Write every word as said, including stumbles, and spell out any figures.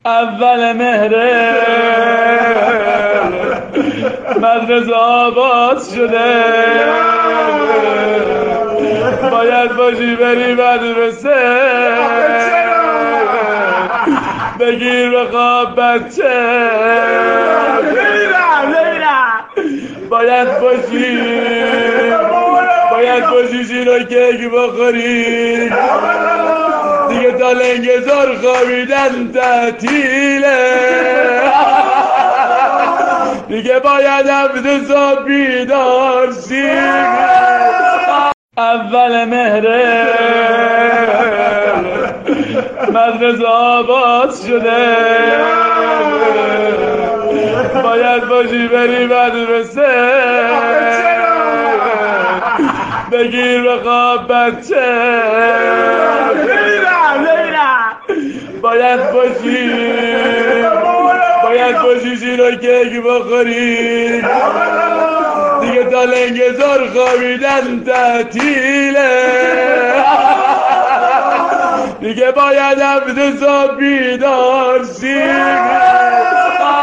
اول مهره مدرسه آباد شده، باید باشی بری مدرسه، بگیر بخواب بچه، باید باشی باید باشی شیرا کیک بخوری، دیگه تا لنگزار خوابیدن تعطیله، دیگه باید هفته صبح بیدار شی. اول مهره مدرسه آباد شده، باید باشی بری مدرسه، بگیر بخواب بچه، باید باشی باید باشی شیرا کیک بخوری، دیگه تا لنگزار خوابیدن تعطیله، دیگه باید هفته صبح بیدار شی.